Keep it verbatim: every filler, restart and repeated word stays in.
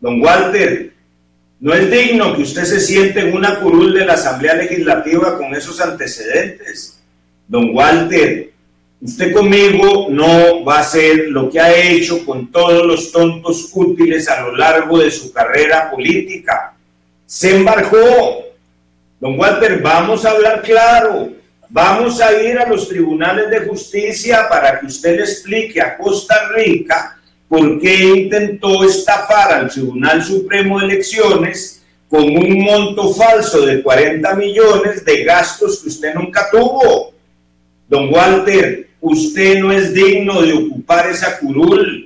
Don Walter, no es digno que usted se siente en una curul de la Asamblea Legislativa con esos antecedentes. Don Walter, usted conmigo no va a hacer lo que ha hecho con todos los tontos útiles a lo largo de su carrera política. Se embarcó. Don Walter, vamos a hablar claro. Vamos a ir a los tribunales de justicia para que usted le explique a Costa Rica por qué intentó estafar al Tribunal Supremo de Elecciones con un monto falso de cuarenta millones de gastos que usted nunca tuvo. Don Walter, usted no es digno de ocupar esa curul.